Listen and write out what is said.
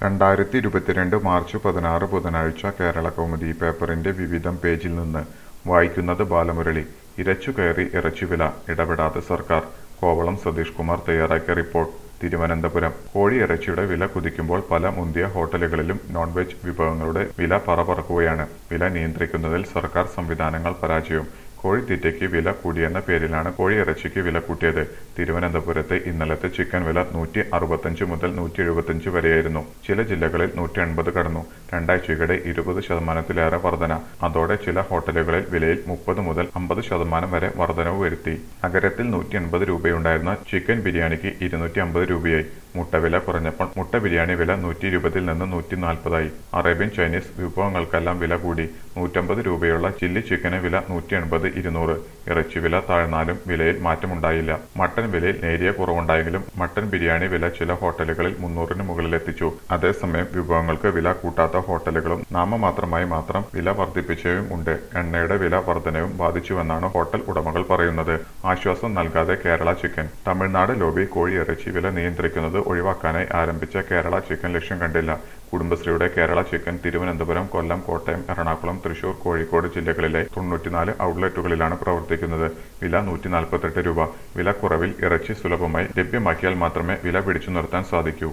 2022 March 16 ബുധനാഴ്ച കേരളകൗമുദി പേപ്പറിന്റെ വിവിധം പേജിൽ നിന്ന് വായിക്കുന്നത് ബാലമുരളി. ഇരച്ചുകയറി ഇറച്ചിവില ഇടപെടാതെ സർക്കാർ. കോവളം സതീഷ് കുമാർ തയ്യാറാക്കിയ റിപ്പോർട്ട്. തിരുവനന്തപുരം. കോഴിയിറച്ചിയുടെ വില കുതിക്കുമ്പോൾ പല മുന്തിയ ഹോട്ടലുകളിലും നോൺവെജ് വിഭവങ്ങളുടെ വില പറപറക്കുകയാണ്. വില നിയന്ത്രിക്കുന്നതിൽ സർക്കാർ സംവിധാനങ്ങൾ പരാജയം. കോഴിത്തീറ്റയ്ക്ക് വില കൂടിയെന്ന പേരിലാണ് കോഴിയിറച്ചിക്ക് വില കൂട്ടിയത്. തിരുവനന്തപുരത്ത് ഇന്നലത്തെ ചിക്കൻ വില 165 മുതൽ 175 വരെയായിരുന്നു. ചില ജില്ലകളിൽ 180 കടന്നു. രണ്ടാഴ്ചയ്ക്കിടെ 20% വർധന. അതോടെ ചില ഹോട്ടലുകളിൽ വിലയിൽ 30 മുതൽ 50% വരെ വർധനവ് വരുത്തി. നഗരത്തിൽ 180 രൂപയുണ്ടായിരുന്ന ചിക്കൻ ബിരിയാണിക്ക് 250 രൂപയായി. മുട്ടവില കുറഞ്ഞപ്പോൾ മുട്ട ബിരിയാണി വില 120 നിന്ന് 140 അറേബ്യൻ ചൈനീസ് വിഭവങ്ങൾക്കെല്ലാം വില കൂടി. 150 രൂപയുള്ള ചില്ലി ചിക്കന് വില 180, 200. ഇറച്ചി വില താഴ്ന്നാലും വിലയിൽ മാറ്റമുണ്ടായില്ല. മട്ടൻ വിലയിൽ നേരിയ കുറവുണ്ടായെങ്കിലും മട്ടൻ ബിരിയാണി വില ചില ഹോട്ടലുകളിൽ 300-ന് മുകളിലെത്തിച്ചു. അതേസമയം വിഭവങ്ങൾക്ക് വില കൂട്ടാത്ത ഹോട്ടലുകളും നാമമാത്രമായി മാത്രം വില വർദ്ധിപ്പിച്ചവയും ഉണ്ട്. എണ്ണയുടെ വില വർധനവും ബാധിച്ചുവെന്നാണ് ഹോട്ടൽ ഉടമകൾ പറയുന്നത്. ആശ്വാസം നൽകാതെ കേരള ചിക്കൻ. തമിഴ്നാട് ലോബി കോഴിയിറച്ചി വില നിയന്ത്രിക്കുന്നത് ഒഴിവാക്കാനായി ആരംഭിച്ച കേരള ചിക്കൻ ലക്ഷ്യം കണ്ടില്ല. കുടുംബശ്രീയുടെ കേരള ചിക്കൻ തിരുവനന്തപുരം, കൊല്ലം, കോട്ടയം, എറണാകുളം, തൃശൂർ, കോഴിക്കോട് ജില്ലകളിലെ 94 ഔട്ട്ലെറ്റുകളിലാണ് പ്രവർത്തിക്കുന്നത്. വില 148 രൂപ. വിലക്കുറവിൽ ഇറച്ചി സുലഭമായി ലഭ്യമാക്കിയാൽ മാത്രമേ വില പിടിച്ചു നിർത്താൻ സാധിക്കൂ.